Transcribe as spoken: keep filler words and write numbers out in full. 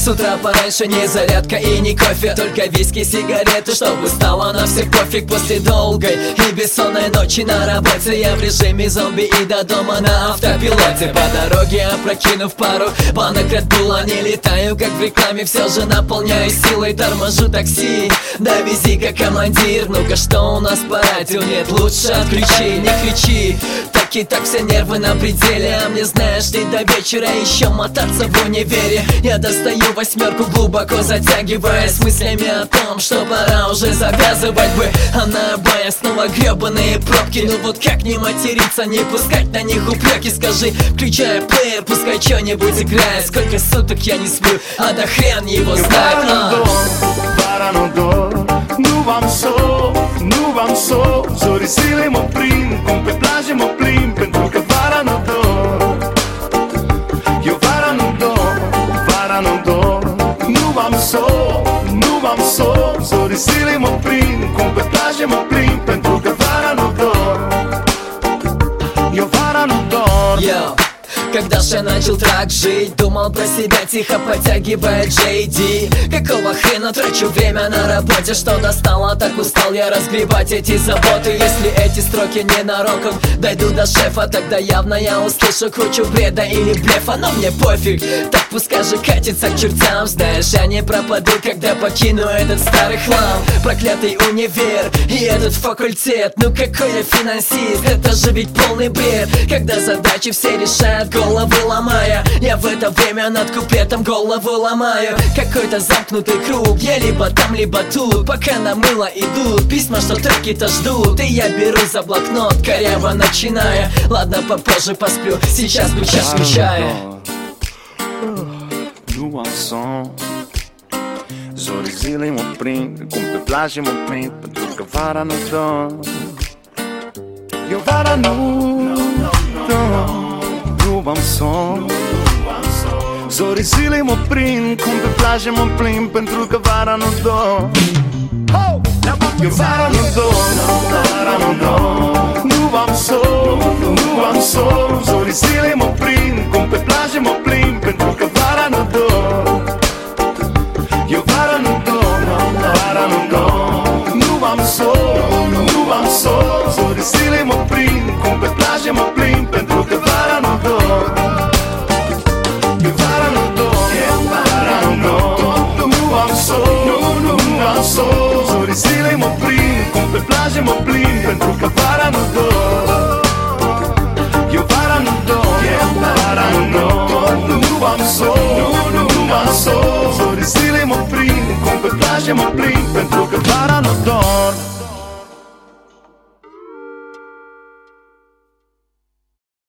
утра пораньше не зарядка и не кофе, только виски, сигареты, чтобы стало на всех пофиг. После долгой и бессонной ночи на работе я в режиме зомби и до дома на автопилоте. По дороге опрокинув пару банок Red Bull, не летаю, как в рекламе, все же наполняю силой. Торможу такси, довези-ка, командир. Ну-ка, что у нас по радио? Нет, лучше отключи, не кричи. Так и так все нервы на пределе, а мне, знаешь ли, до вечера еще мотаться в универе. Я достаю восьмерку, глубоко затягиваясь мыслями о том, что пора уже завязывать бы. А на обоях снова гребаные пробки. Ну вот как не материться, не пускать на них упреки? Скажи, включая плеер, пускай что-нибудь играет. Сколько суток я не сплю, а да хрен его знает. Nu v-am so, nu v-am so Zorisile mă prind, cum pe plajă mă plimb, pentru că vara nu dor. Eu vara nu dor, vara nu dor. Nu v-am so, nu v-am so Zorisile mă prind, cum pe plajă mă plimb, pentru că vara nu dor. Eu vara nu dor. Yo. Когда же я начал так жить, думал про себя, тихо подтягивая джей ди. Какого хрена трачу время на работе, что достало, так устал я разгребать эти заботы. Если эти строки ненароком дойду до шефа, тогда явно я услышу кучу бреда или блефа. Но мне пофиг, так пускай же катится к чертям. Знаешь, я не пропаду, когда покину этот старый хлам. Проклятый универ и этот факультет. Ну какой я финансист, это же ведь полный бред. Когда задачи все решают, головы ломая, я в это время над куплетом голову ломаю. Какой-то замкнутый круг, я либо там, либо тут. Пока на мыло идут письма, что треки-то ждут. И я беру за блокнот, коряво начиная. Ладно, попозже посплю, сейчас бы час включая. Nu am son, zorii zilei mă prind, cum pe plajă mă prind, pentru că vara nu dă. Eu vara nu dă. Nu v-am son, zorii zilei mă prind, cum pe plajă mă plimb, pentru că vara nu dor. Eu vara nu dor, vara nu dor. Nu v-am son, nu v-am son, zorii zilei mă prind, cum pe plajă mă plimb, pentru că vara nu dor. Eu vara nu dor, vara nu dor. Nu v-am son, nu v-am son, zorii zilei mă prind, cum pe plajă mă plimb, pentru că vara nu dor. Eu vara nu dor, vara nu dor. Nu v-am son, nu v-am son, zorii zilei mă prind, cum pe plajă mă plimb, pentru că vara nu dor. Eu vara nu dor, vara nu dor. Nu v-am son, nu v-am son, zorii zilei mă prind, cum pe plajă mă plimb, pentru că vara nu dor.